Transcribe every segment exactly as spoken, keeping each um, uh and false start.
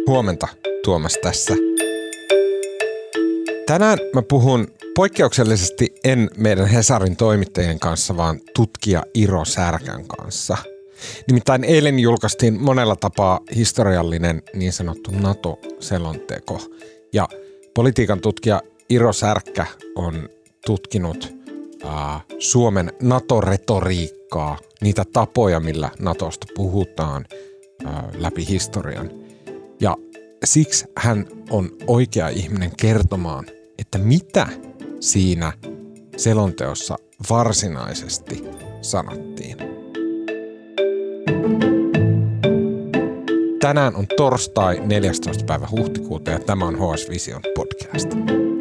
Huomenta, Tuomas tässä. Tänään mä puhun poikkeuksellisesti en meidän Hesarin toimittajien kanssa, vaan tutkija Iro Särkän kanssa. Nimittäin eilen julkaistiin monella tapaa historiallinen niin sanottu NATO-selonteko. Ja politiikan tutkija Iro Särkkä on tutkinut äh, Suomen NATO-retoriikkaa, niitä tapoja, millä NATOsta puhutaan äh, läpi historian. Ja siksi hän on oikea ihminen kertomaan, että mitä siinä selonteossa varsinaisesti sanottiin. Tänään on torstai neljästoista päivä huhtikuuta ja tämä on H S Vision podcast.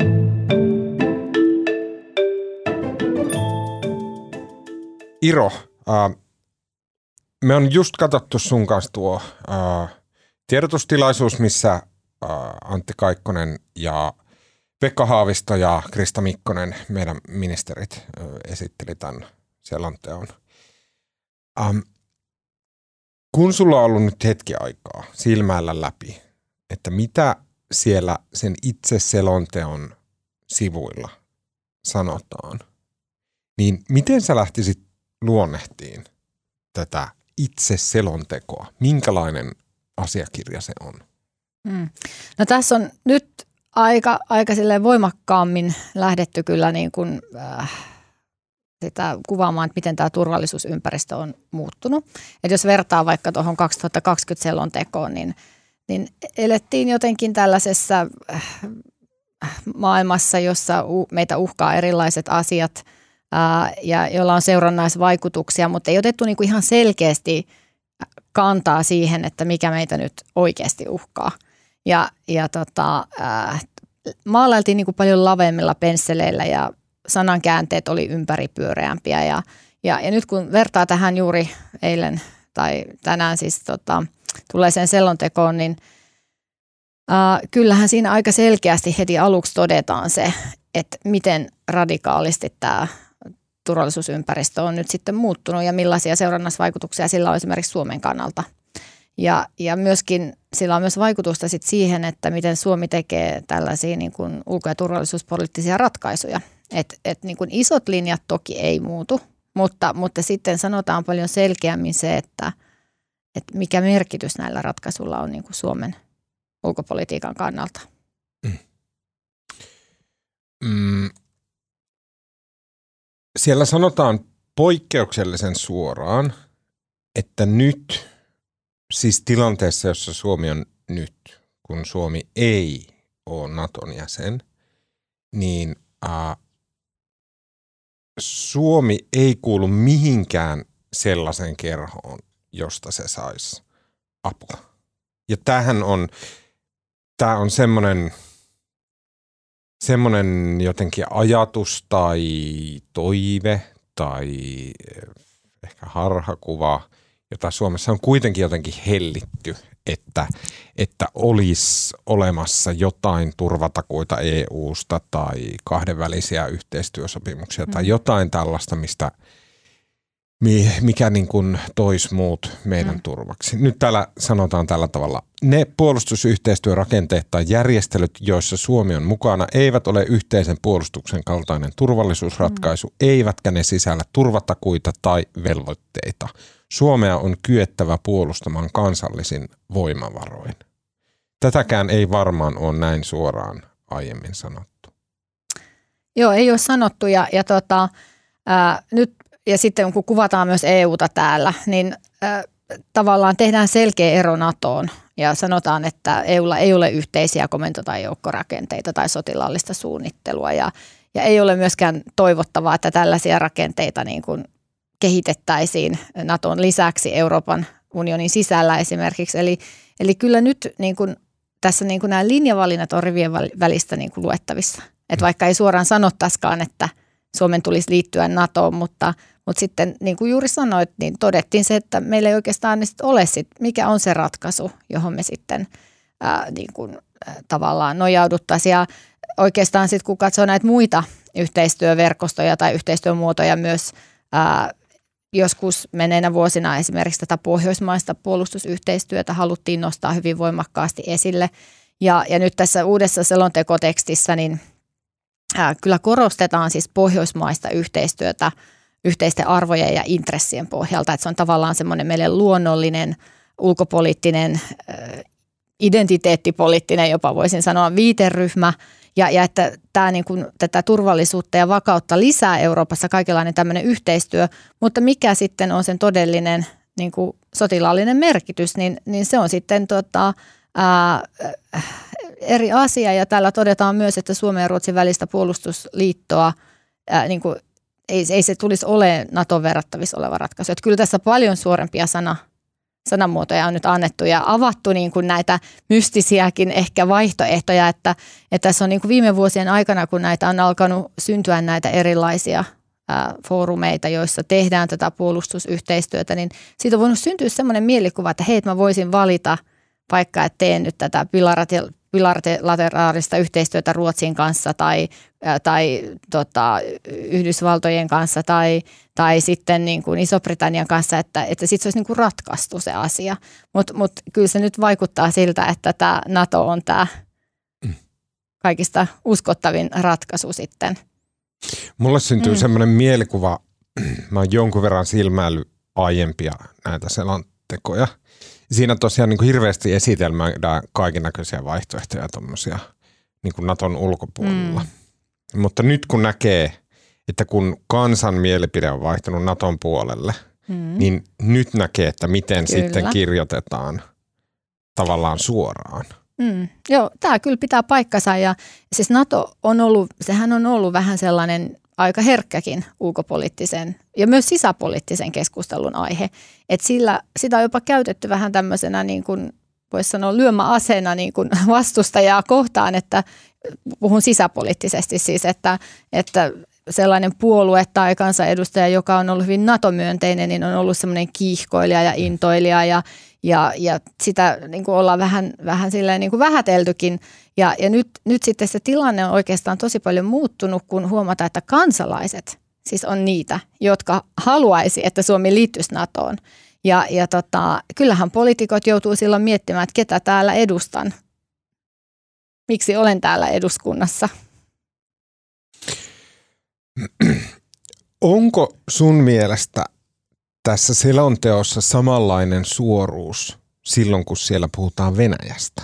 Iro, äh, me on just katsottu sun kanssa tuo äh, tiedotustilaisuus, missä äh, Antti Kaikkonen ja Pekka Haavisto ja Krista Mikkonen, meidän ministerit, äh, esitteli tämän selonteon. Ähm, kun sulla on ollut nyt hetki aikaa silmäillä läpi, että mitä siellä sen itse selonteon sivuilla sanotaan, niin miten sä lähtisit luonnehtiin tätä itse selontekoa? Minkälainen asiakirja se on? Hmm. No tässä on nyt aika, aika silleen voimakkaammin lähdetty kyllä niin kuin, äh, sitä kuvaamaan, että miten tämä turvallisuusympäristö on muuttunut. Et jos vertaa vaikka tuohon kaksituhattakaksikymmentä selontekoon, niin, niin elettiin jotenkin tällaisessa äh, maailmassa, jossa uh, meitä uhkaa erilaiset asiat äh, ja joilla on seurannaisvaikutuksia, mutta ei otettu niin kuin ihan selkeästi kantaa siihen, että mikä meitä nyt oikeasti uhkaa. Ja, ja tota, äh, maalailtiin niin kuin paljon laveemmilla pensseleillä ja sanankäänteet oli ympäripyöreämpiä. Ja, ja, ja nyt kun vertaa tähän juuri eilen tai tänään siis tota, tulee sen selontekoon, niin äh, kyllähän siinä aika selkeästi heti aluksi todetaan se, että miten radikaalisti tämä turvallisuusympäristö on nyt sitten muuttunut ja millaisia seurannasvaikutuksia sillä on esimerkiksi Suomen kannalta. Ja, ja myöskin sillä on myös vaikutusta sit siihen, että miten Suomi tekee tällaisia niin kuin ulko- ja turvallisuuspoliittisia ratkaisuja. Että et niin kuin isot linjat toki ei muutu, mutta, mutta sitten sanotaan paljon selkeämmin se, että, että mikä merkitys näillä ratkaisuilla on niin kuin Suomen ulkopolitiikan kannalta. Mm. Mm. Siellä sanotaan poikkeuksellisen suoraan, että nyt, siis tilanteessa, jossa Suomi on nyt, kun Suomi ei ole Naton jäsen, niin äh, Suomi ei kuulu mihinkään sellaisen kerhoon, josta se saisi apua. Ja tämähän on, tämä on semmoinen... semmoinen jotenkin ajatus tai toive tai ehkä harhakuva, jota Suomessa on kuitenkin jotenkin hellitty, että, että olisi olemassa jotain turvatakuita E U:sta tai kahdenvälisiä yhteistyösopimuksia mm. tai jotain tällaista, mistä, mikä niin kuin toisi muut meidän mm. turvaksi. Nyt täällä sanotaan tällä tavalla. Ne puolustusyhteistyörakenteet tai järjestelyt, joissa Suomi on mukana, eivät ole yhteisen puolustuksen kaltainen turvallisuusratkaisu, mm. eivätkä ne sisällä turvatakuita tai velvoitteita. Suomea on kyettävä puolustamaan kansallisin voimavaroin. Tätäkään ei varmaan ole näin suoraan aiemmin sanottu. Joo, ei ole sanottu ja, ja tota, ää, nyt ja sitten kun kuvataan myös E U:ta täällä, niin ää, tavallaan tehdään selkeä ero NATOon ja sanotaan, että E U:lla ei ole yhteisiä komento- tai joukkorakenteita tai sotilaallista suunnittelua ja, ja ei ole myöskään toivottavaa, että tällaisia rakenteita niin kuin kehitettäisiin NATOn lisäksi Euroopan unionin sisällä esimerkiksi. Eli, eli kyllä nyt niin kuin, tässä niin kuin nämä linjavalinnat on rivien välistä niin kuin luettavissa. Että vaikka ei suoraan sanottaisikaan, että Suomen tulisi liittyä NATOon, mutta, mutta sitten niin kuin juuri sanoit, niin todettiin se, että meillä ei oikeastaan ole sit, mikä on se ratkaisu, johon me sitten ää, niin kuin, ää, tavallaan nojauduttaisiin. Ja oikeastaan sitten kun katsoo näitä muita yhteistyöverkostoja tai yhteistyömuotoja myös ää, joskus menneinä vuosina esimerkiksi tätä pohjoismaista puolustusyhteistyötä haluttiin nostaa hyvin voimakkaasti esille. Ja, ja nyt tässä uudessa selontekotekstissä niin ää, kyllä korostetaan siis pohjoismaista yhteistyötä yhteisten arvojen ja intressien pohjalta. Että se on tavallaan semmoinen meille luonnollinen, ulkopoliittinen, ää, identiteettipoliittinen, jopa voisin sanoa viiteryhmä. Ja, ja että tämä niin kuin, tätä turvallisuutta ja vakautta lisää Euroopassa kaikenlainen tämmöinen yhteistyö, mutta mikä sitten on sen todellinen niin kuin sotilaallinen merkitys, niin, niin se on sitten tota, ää, eri asia. Ja täällä todetaan myös, että Suomen ja Ruotsin välistä puolustusliittoa ää, niin kuin, ei, ei se tulisi olemaan NATOn verrattavissa oleva ratkaisu. Että kyllä tässä paljon suorempia sana sanamuotoja on nyt annettu ja avattu niin kuin näitä mystisiäkin ehkä vaihtoehtoja, että, että tässä on niin kuin viime vuosien aikana, kun näitä on alkanut syntyä näitä erilaisia ää, foorumeita, joissa tehdään tätä puolustusyhteistyötä, niin siitä on voinut syntyä semmoinen mielikuva, että hei, mä voisin valita vaikka, että teen nyt tätä bilateraalista yhteistyötä Ruotsin kanssa tai, tai tota, Yhdysvaltojen kanssa tai, tai sitten niin kuin Iso-Britannian kanssa, että, että sitten se olisi niin kuin ratkaistu se asia. Mutta mut kyllä se nyt vaikuttaa siltä, että tämä NATO on tämä kaikista uskottavin ratkaisu sitten. Mulle syntyy mm. semmoinen mielikuva, mä oon jonkun verran silmäillyt aiempia näitä selontekoja. Siinä tosiaan niin kuin hirveästi esitelmään kaikennäköisiä vaihtoehtoja tuommoisia niin kuin Naton ulkopuolella. Mm. Mutta nyt kun näkee, että kun kansan mielipide on vaihtunut Naton puolelle, mm. niin nyt näkee, että miten kyllä. sitten kirjoitetaan tavallaan suoraan. Mm. Joo, tämä kyllä pitää paikkansa ja siis NATO on ollut, sehän on ollut vähän sellainen aika herkkäkin ulkopoliittisen ja myös sisäpoliittisen keskustelun aihe. Että sillä, sitä on jopa käytetty vähän tämmöisenä niin kuin voisi sanoa lyömäaseena niin kuin vastustajaa kohtaan, että puhun sisäpoliittisesti siis, että, että sellainen puolue tai kansanedustaja, joka on ollut hyvin NATO-myönteinen, niin on ollut semmoinen kiihkoilija ja intoilija ja, ja, ja sitä niin kuin ollaan vähän, vähän silleen niin kuin vähäteltykin. Ja, ja nyt, nyt sitten se tilanne on oikeastaan tosi paljon muuttunut, kun huomataan, että kansalaiset siis on niitä, jotka haluaisi, että Suomi liittyisi NATOon. Ja, ja tota, kyllähän poliitikot joutuu silloin miettimään, että ketä täällä edustan. Miksi olen täällä eduskunnassa? Onko sun mielestä tässä selonteossa samanlainen suoruus silloin, kun siellä puhutaan Venäjästä?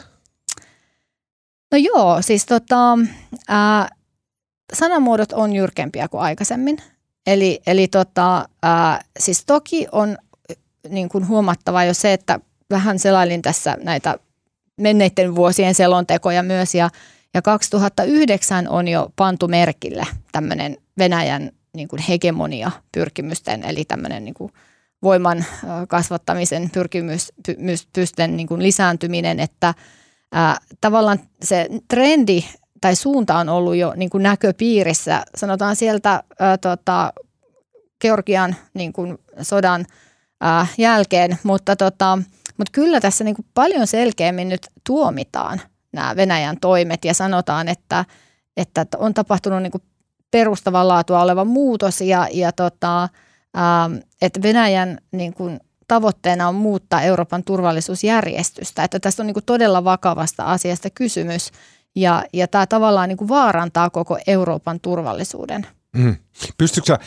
No joo, siis tota, ää, sanamuodot on jyrkempiä kuin aikaisemmin. Eli, eli tota, ää, siis toki on niin kuin huomattava jo se, että vähän selailin tässä näitä menneiden vuosien selontekoja myös ja, ja kaksituhattayhdeksän on jo pantu merkille tämmöinen Venäjän niin kuin hegemonia-pyrkimysten eli tämmöinen niin kuin voiman kasvattamisen pyrkimysten niin kuin lisääntyminen, että ää, tavallaan se trendi tai suunta on ollut jo niin kuin näköpiirissä, sanotaan sieltä ää, tota, Georgian niin kuin sodan ää, jälkeen, mutta, tota, mutta kyllä tässä niin kuin paljon selkeämmin nyt tuomitaan nämä Venäjän toimet ja sanotaan, että, että on tapahtunut niin kuin perustavaa laatua oleva muutos ja, ja tota, ää, että Venäjän niin kuin tavoitteena on muuttaa Euroopan turvallisuusjärjestystä, että tässä on niin kuin todella vakavasta asiasta kysymys ja, ja tämä tavallaan niin kuin vaarantaa koko Euroopan turvallisuuden. Mm. Pystytkö sä,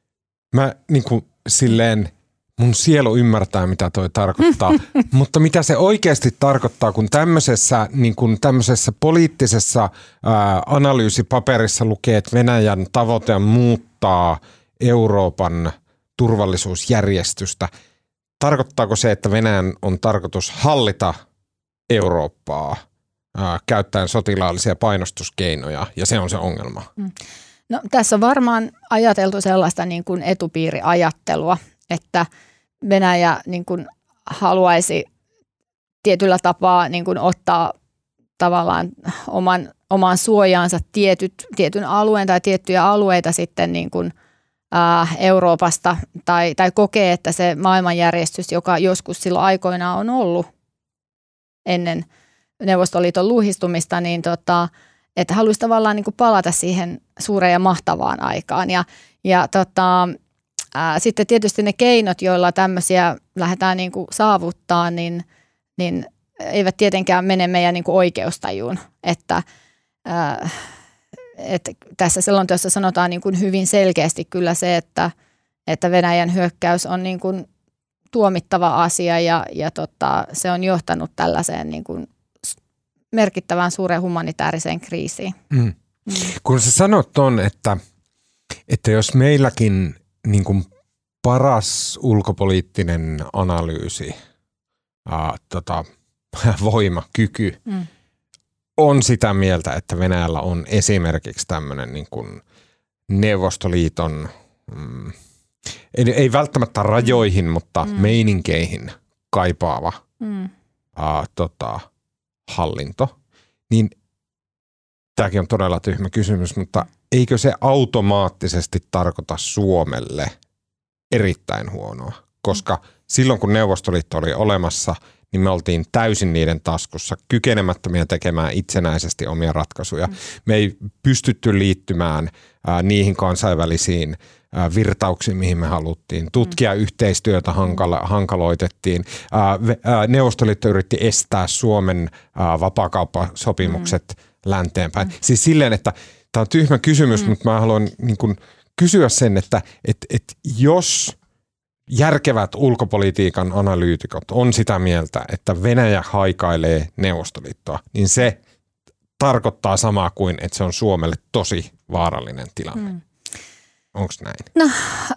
mä niin kuin silleen, mun sielu ymmärtää mitä toi tarkoittaa, mutta mitä se oikeasti tarkoittaa, kun tämmöisessä, niin kuin tämmöisessä poliittisessa ää, analyysipaperissa lukee, että Venäjän tavoite on muuttaa Euroopan turvallisuusjärjestystä. Tarkoittaako se, että Venäjän on tarkoitus hallita Eurooppaa ää, käyttäen sotilaallisia painostuskeinoja ja se on se ongelma? No, tässä on varmaan ajateltu sellaista niin kuin etupiiriajattelua, että Venäjä niin kuin haluaisi tietyllä tapaa niin kuin ottaa tavallaan oman, oman suojaansa tietyt, tietyn alueen tai tiettyjä alueita sitten niin kuin, ää, Euroopasta tai, tai kokee, että se maailmanjärjestys, joka joskus silloin aikoinaan on ollut ennen Neuvostoliiton luhistumista, niin tota, että haluaisi tavallaan niin kuin palata siihen suureen ja mahtavaan aikaan ja, ja tota, ää, sitten tietysti ne keinot, joilla tämmöisiä lähdetään niin kuin saavuttaa, niin, niin eivät tietenkään mene meidän niin kuin oikeustajuun. Että, ää, että tässä selonteossa sanotaan niin kuin hyvin selkeästi kyllä se, että, että Venäjän hyökkäys on niin kuin tuomittava asia ja, ja tota, se on johtanut tällaiseen niin kuin merkittävään suureen humanitaariseen kriisiin. Mm. Mm. Kun sä sanot ton, että, että jos meilläkin niin kuin paras ulkopoliittinen analyysi, ää, tota, voima, kyky mm. on sitä mieltä, että Venäjällä on esimerkiksi tämmöinen niin kuin Neuvostoliiton, mm, ei, ei välttämättä rajoihin, mm. mutta mm. meininkeihin kaipaava mm. ää, tota, hallinto, niin tämäkin on todella tyhmä kysymys, mutta eikö se automaattisesti tarkoita Suomelle erittäin huonoa? Koska silloin kun Neuvostoliitto oli olemassa, niin me oltiin täysin niiden taskussa, kykenemättömiä tekemään itsenäisesti omia ratkaisuja. Mm. Me ei pystytty liittymään ää, niihin kansainvälisiin ää, virtauksiin, mihin me haluttiin. Tutkijayhteistyötä hankala, hankaloitettiin. Ää, ää, Neuvostoliitto yritti estää Suomen ää, vapaakauppasopimukset mm. länteenpäin. Mm. Siis silleen, että tämä on tyhmä kysymys, mm. mutta mä haluan niin kuin kysyä sen, että et, et jos järkevät ulkopolitiikan analyytikot on sitä mieltä, että Venäjä haikailee Neuvostoliittoa, niin se tarkoittaa samaa kuin, että se on Suomelle tosi vaarallinen tilanne. Mm. Onko näin? No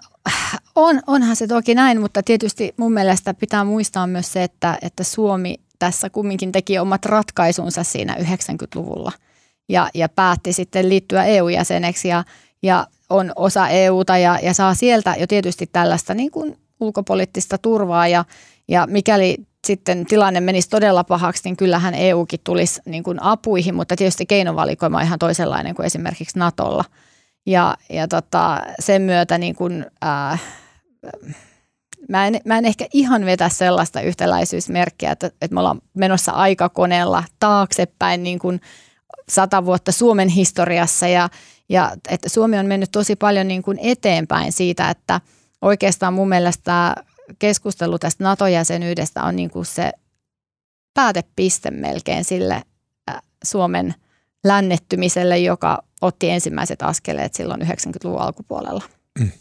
on, onhan se toki näin, mutta tietysti mun mielestä pitää muistaa myös se, että, että Suomi tässä kumminkin teki omat ratkaisunsa siinä yhdeksänkymmentäluvulla ja, ja päätti sitten liittyä E U-jäseneksi ja, ja on osa E Uta ja, ja saa sieltä jo tietysti tällaista niin kuin ulkopoliittista turvaa ja, ja mikäli sitten tilanne menisi todella pahaksi, niin kyllähän E Ukin tulisi niin kuin apuihin, mutta tietysti keinovalikoima on ihan toisenlainen kuin esimerkiksi Natolla. Ja, ja tota, sen myötä niin kuin, ää, mä, en, mä en ehkä ihan vetä sellaista yhtäläisyysmerkkiä, että, että me ollaan menossa aikakoneella taaksepäin niin kuin sata vuotta Suomen historiassa ja, ja että Suomi on mennyt tosi paljon niin kuin eteenpäin siitä, että oikeastaan mun mielestä tämä keskustelu tästä NATO-jäsenyydestä on niin kuin se päätepiste melkein sille Suomen lännettymiselle, joka otti ensimmäiset askeleet silloin yhdeksänkymmentäluvun alkupuolella. Mm.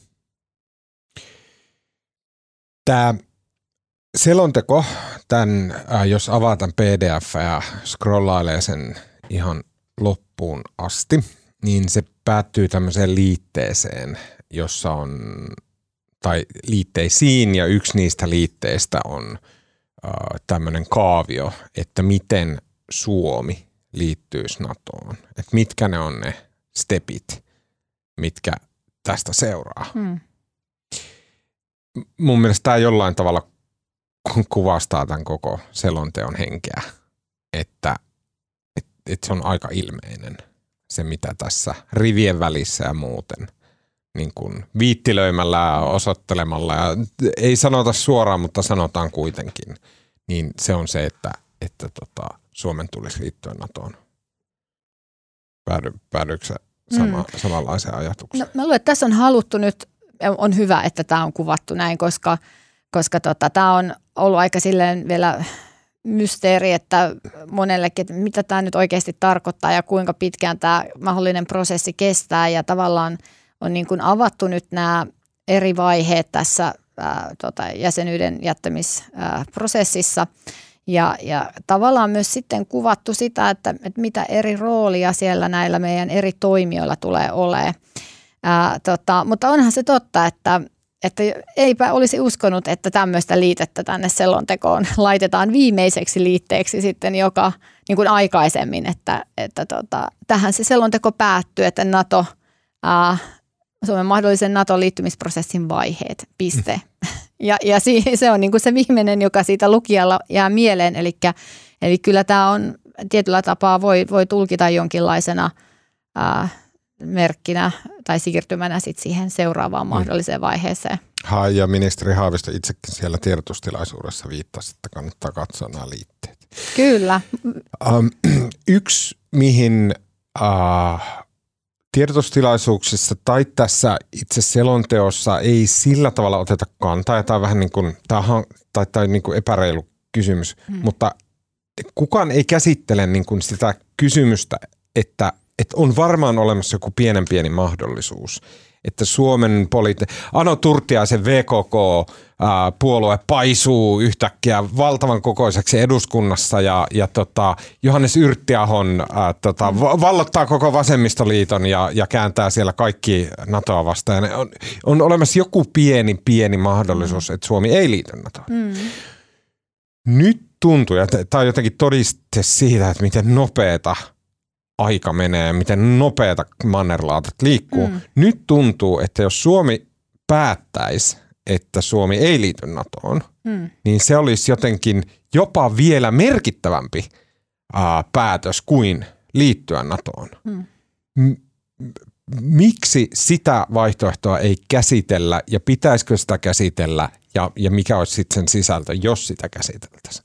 Tämä selonteko, tämän, jos avataan P D F ja scrollailee sen ihan loppuun asti, niin se päättyy tämmöiseen liitteeseen, jossa on, tai liitteisiin, ja yksi niistä liitteistä on äh, tämmöinen kaavio, että miten Suomi liittyisi NATOon. Että mitkä ne on ne stepit, mitkä tästä seuraa. Hmm. Mun mielestä tämä jollain tavalla kuvastaa tämän koko selonteon henkeä, että et, et se on aika ilmeinen se, mitä tässä rivien välissä ja muuten niin kuin viittilöimällä ja osoittelemalla ja ei sanota suoraan, mutta sanotaan kuitenkin, niin se on se, että, että tota, Suomen tulisi liittyä NATOon. Päädy, päädyykö sä sama, mm. samanlaiseen ajatukseen? No, mä luulen, että tässä on haluttu nyt, on hyvä, että tämä on kuvattu näin, koska, koska tota, tämä on ollut aika silleen vielä mysteeri, että monellekin, että mitä tämä nyt oikeasti tarkoittaa ja kuinka pitkään tämä mahdollinen prosessi kestää ja tavallaan on niin kuin avattu nyt nämä eri vaiheet tässä ää, tota, jäsenyyden jättämisprosessissa ja, ja tavallaan myös sitten kuvattu sitä, että, että mitä eri roolia siellä näillä meidän eri toimijoilla tulee olemaan. Ää, tota, mutta onhan se totta, että Että eipä olisi uskonut, että tämmöistä liitettä tänne selontekoon laitetaan viimeiseksi liitteeksi sitten joka niin kuin aikaisemmin, että, että tota, tähän se selonteko päättyy, että NATO, ää, Suomen mahdollisen NATO-liittymisprosessin vaiheet, piste. Ja, ja se on niin kuin se viimeinen, joka siitä lukijalla jää mieleen, eli, eli kyllä tämä on tietyllä tapaa voi, voi tulkita jonkinlaisena ää, merkkinä tai siirtymänä sit siihen seuraavaan mahdolliseen vaiheeseen. Ha, ja ministeri Haavisto itsekin siellä tiedotustilaisuudessa viittasi, että kannattaa katsoa nämä liitteet. Kyllä. Um, yksi, mihin uh, tiedotustilaisuuksissa tai tässä itse selonteossa ei sillä tavalla oteta kantaa, ja tämä on vähän niin kuin, tämä, tai, tai niin kuin epäreilu kysymys, hmm. mutta kukaan ei käsittele niin kuin sitä kysymystä, että, että on varmaan olemassa joku pienen pieni mahdollisuus, että Suomen poliittinen, Ano Turtiaisen V K K-puolue paisuu yhtäkkiä valtavan kokoiseksi eduskunnassa ja, ja tota, Johannes Yrttiahon ää, tota, mm. vallottaa koko vasemmistoliiton ja, ja kääntää siellä kaikki NATOa vastaan. On, on olemassa joku pieni, pieni mahdollisuus, mm. että Suomi ei liity NATOon. Mm. Nyt tuntuu, ja tämä on jotenkin todiste siitä, että miten nopeata aika menee, miten nopeata mannerlaatat liikkuu. Mm. Nyt tuntuu, että jos Suomi päättäisi, että Suomi ei liity NATOon, mm. niin se olisi jotenkin jopa vielä merkittävämpi ää, päätös kuin liittyä NATOon. Mm. M- miksi sitä vaihtoehtoa ei käsitellä ja pitäisikö sitä käsitellä ja, ja mikä olisi sitten sen sisältö, jos sitä käsiteltäisiin?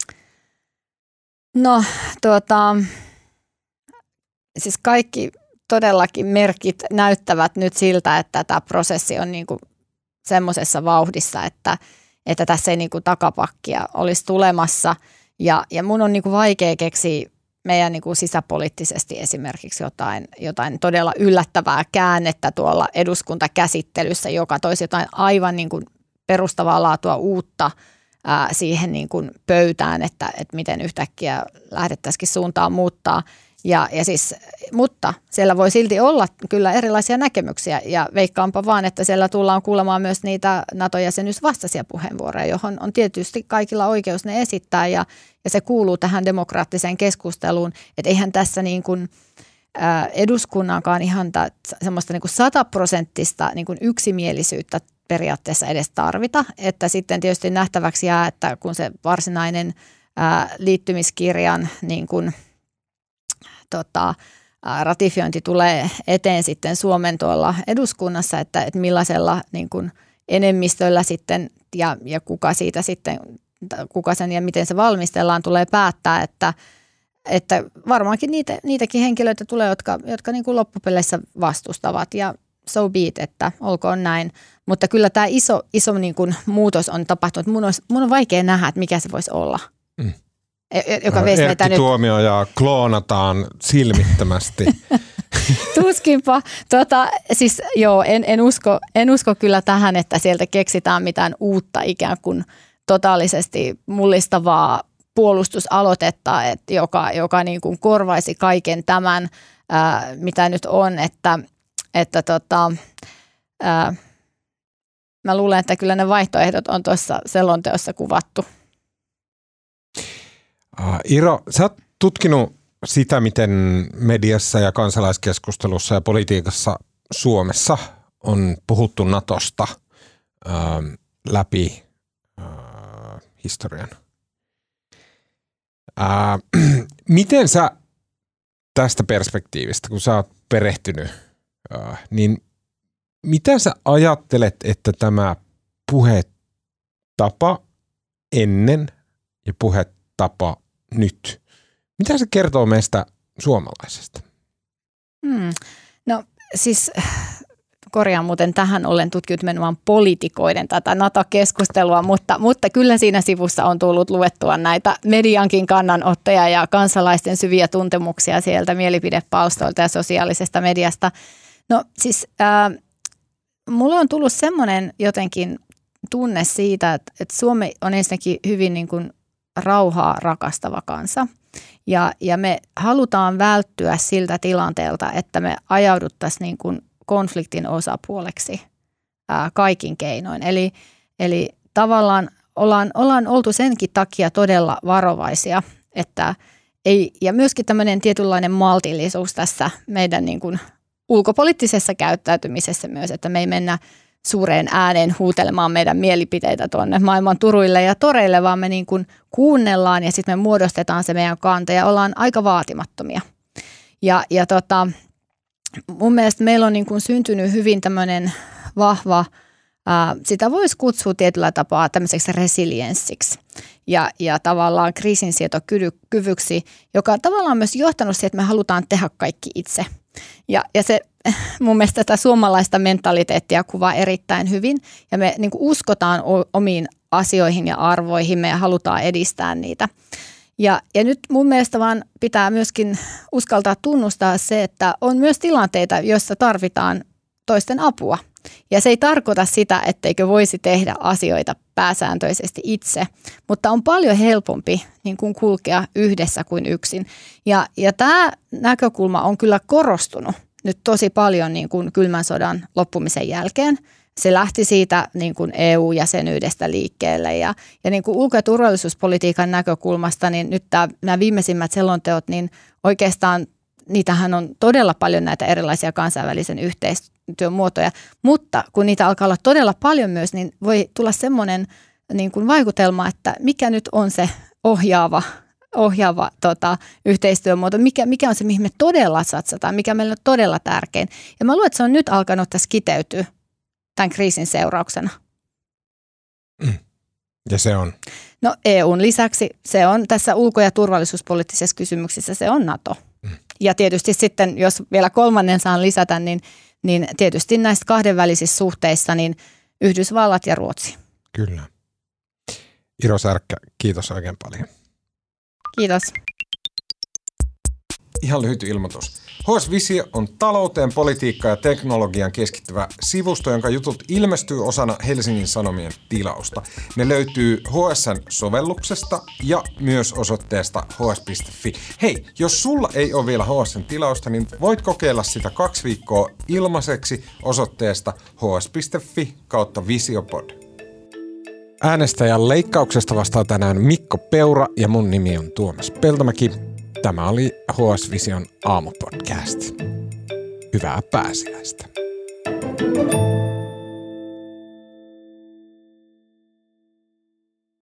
No tuota... Siis kaikki todellakin merkit näyttävät nyt siltä, että tämä prosessi on niin kuin semmoisessa vauhdissa, että, että tässä ei niin kuin takapakkia olisi tulemassa. Ja, ja mun on niin kuin vaikea keksiä meidän niin kuin sisäpoliittisesti esimerkiksi jotain, jotain todella yllättävää käännettä tuolla eduskuntakäsittelyssä, joka toisi jotain aivan niin kuin perustavaa laatua uutta ää, siihen niin kuin pöytään, että, että miten yhtäkkiä lähdettäisikin suuntaan muuttaa. Ja, ja siis, mutta siellä voi silti olla kyllä erilaisia näkemyksiä ja veikkaanpa vaan, että siellä tullaan kuulemaan myös niitä NATO-jäsenyysvastaisia puheenvuoroja, johon on tietysti kaikilla oikeus ne esittää ja, ja se kuuluu tähän demokraattiseen keskusteluun, että eihän tässä niin kuin, ä, eduskunnankaan ihan ta, semmoista niin kuin sataprosenttista niin kuin yksimielisyyttä periaatteessa edes tarvita, että sitten tietysti nähtäväksi jää, että kun se varsinainen ä, liittymiskirjan niin kuin Tota, ratifiointi tulee eteen sitten Suomen tuolla eduskunnassa, että, että millaisella niin kuin enemmistöllä sitten ja, ja kuka siitä sitten, kuka sen ja miten se valmistellaan tulee päättää, että, että varmaankin niitä, niitäkin henkilöitä tulee, jotka, jotka niin kuin loppupeleissä vastustavat ja so be it, että olkoon näin. Mutta kyllä tämä iso, iso niin kuin muutos on tapahtunut. Mun, olisi, mun on vaikea nähdä, että mikä se voisi olla. Mm. Joka veisi meitä nyt. Tuomioja kloonataan silmittömästi. Tuskinpa. Tota, siis joo, en, en, usko, en usko kyllä tähän, että sieltä keksitään mitään uutta ikään kuin totaalisesti mullistavaa puolustusaloitetta, että joka, joka niin kuin korvaisi kaiken tämän, ää, mitä nyt on. Että, että tota, ää, mä luulen, että kyllä ne vaihtoehdot on tuossa selonteossa kuvattu. Iro, sä oot tutkinut sitä, miten mediassa ja kansalaiskeskustelussa ja politiikassa Suomessa on puhuttu NATOsta ää, läpi ää, historian. Ää, miten sä tästä perspektiivistä, kun sä oot perehtynyt, ää, niin mitä sä ajattelet, että tämä puhetapa ennen ja puhetapa nyt. Mitä se kertoo meistä suomalaisesta? Hmm. No siis korjaan muuten tähän olen tutkinut nimenomaan poliitikoiden tätä NATO-keskustelua, mutta, mutta kyllä siinä sivussa on tullut luettua näitä mediankin kannanottoja ja kansalaisten syviä tuntemuksia sieltä mielipidepalstoilta ja sosiaalisesta mediasta. No siis äh, mulle on tullut semmoinen jotenkin tunne siitä, että, että Suomi on ensinnäkin hyvin niin kuin rauhaa rakastava kansa ja, ja me halutaan välttyä siltä tilanteelta, että me ajauduttaisiin niin kuin konfliktin osapuoleksi ää, kaikin keinoin. Eli, eli tavallaan ollaan, ollaan oltu senkin takia todella varovaisia, että ei, ja myöskin tämmöinen tietynlainen maltillisuus tässä meidän niin kuin ulkopoliittisessa käyttäytymisessä myös, että me ei mennä suureen ääneen huutelemaan meidän mielipiteitä tuonne maailman turuille ja toreille, vaan me niin kuin kuunnellaan ja sitten me muodostetaan se meidän kanta ja ollaan aika vaatimattomia. Ja, ja tota, mun mielestä meillä on niin kuin syntynyt hyvin tämmöinen vahva Sitä voisi kutsua tietyllä tapaa tämmöiseksi resilienssiksi ja, ja tavallaan kriisinsietokyvyksi, joka on tavallaan myös johtanut siihen, että me halutaan tehdä kaikki itse. Ja, ja se mun mielestä tätä suomalaista mentaliteettia kuvaa erittäin hyvin ja me niin kuin uskotaan omiin asioihin ja arvoihin ja halutaan edistää niitä. Ja, ja nyt mun mielestä vaan pitää myöskin uskaltaa tunnustaa se, että on myös tilanteita, joissa tarvitaan toisten apua. Ja se ei tarkoita sitä, etteikö voisi tehdä asioita pääsääntöisesti itse, mutta on paljon helpompi niin kuin kulkea yhdessä kuin yksin. Ja, ja tämä näkökulma on kyllä korostunut nyt tosi paljon niin kuin kylmän sodan loppumisen jälkeen. Se lähti siitä niin kuin E U-jäsenyydestä liikkeelle ja, ja niin kuin ulko- ja turvallisuuspolitiikan näkökulmasta, niin nyt tämä, nämä viimeisimmät selonteot, niin oikeastaan niitähän on todella paljon näitä erilaisia kansainvälisen yhteistyön muotoja, mutta kun niitä alkaa olla todella paljon myös, niin voi tulla semmoinen niin kuin vaikutelma, että mikä nyt on se ohjaava, ohjaava tota, yhteistyömuoto, mikä, mikä on se, mihin me todella satsataan, mikä meillä on todella tärkein. Ja mä luulen, että se on nyt alkanut tässä kiteytyä tämän kriisin seurauksena. Mm. Ja se on? No E U:n lisäksi se on tässä ulko- ja turvallisuuspoliittisessa kysymyksissä se on NATO. Mm. Ja tietysti sitten, jos vielä kolmannen saan lisätä, niin, niin tietysti näistä kahdenvälisissä suhteissa niin Yhdysvallat ja Ruotsi. Kyllä. Iro Särkkä, kiitos oikein paljon. Kiitos. Ihan lyhyt ilmoitus. H S Visio on talouteen, politiikkaan ja teknologiaan keskittyvä sivusto, jonka jutut ilmestyy osana Helsingin Sanomien tilausta. Ne löytyy H S:n-sovelluksesta ja myös osoitteesta h s piste f i. Hei, jos sulla ei ole vielä H S:n tilausta, niin voit kokeilla sitä kaksi viikkoa ilmaiseksi osoitteesta h s piste f i kautta visiopod. Äänestäjän leikkauksesta vastaa tänään Mikko Peura ja mun nimi on Tuomas Peltomäki. Tämä oli H S Vision aamupodcast. Hyvää pääsiäistä.